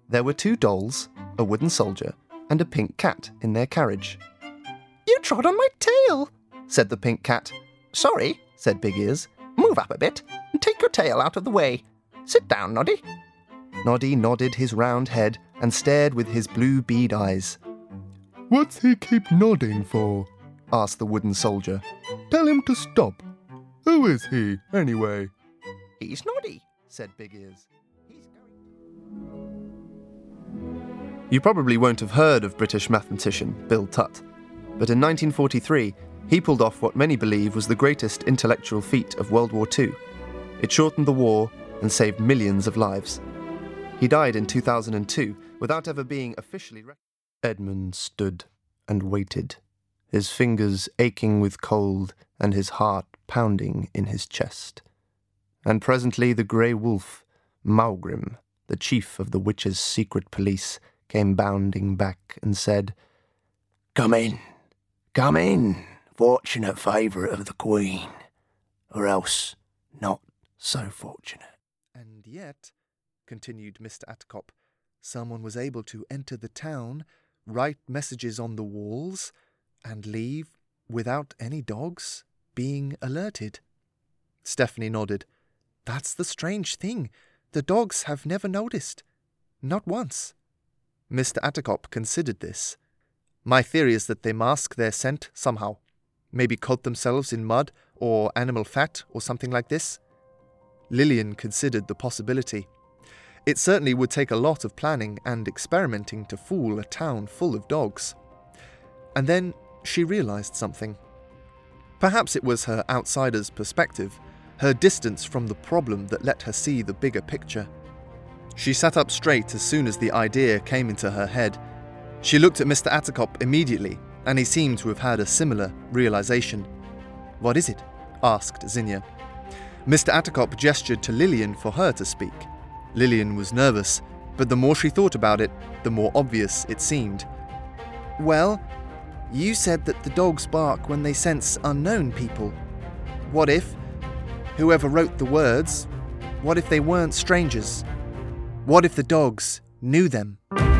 There were 2 dolls, a wooden soldier, and a pink cat in their carriage. "You trod on my tail," said the pink cat. "Sorry," said Big Ears. "Move up a bit and take your tail out of the way. Sit down, Noddy." Noddy nodded his round head and stared with his blue bead eyes. "What's he keep nodding for?" asked the wooden soldier. "Tell him to stop. Who is he, anyway?" "He's Noddy," said Big Ears. You probably won't have heard of British mathematician Bill Tutt, but in 1943 he pulled off what many believe was the greatest intellectual feat of World War II. It shortened the war and saved millions of lives. He died in 2002 without ever being officially recognized. Edmund stood and waited, his fingers aching with cold and his heart pounding in his chest. And presently the grey wolf, Maugrim, the chief of the witches' secret police, came bounding back and said, come in, fortunate favourite of the Queen, or else not so fortunate." "And yet," continued Mr. Attercop, "someone was able to enter the town, write messages on the walls, and leave without any dogs being alerted." Stephanie nodded. "That's the strange thing. The dogs have never noticed. Not once." Mr. Attercop considered this. "My theory is that they mask their scent somehow. Maybe coat themselves in mud or animal fat or something like this." Lillian considered the possibility. It certainly would take a lot of planning and experimenting to fool a town full of dogs. And then she realised something. Perhaps it was her outsider's perspective, her distance from the problem that let her see the bigger picture. She sat up straight as soon as the idea came into her head. She looked at Mr. Attercop immediately, and he seemed to have had a similar realisation. "What is it?" asked Zinnia. Mr. Attercop gestured to Lillian for her to speak. Lillian was nervous, but the more she thought about it, the more obvious it seemed. "Well, you said that the dogs bark when they sense unknown people. What if, whoever wrote the words, what if they weren't strangers? What if the dogs knew them?"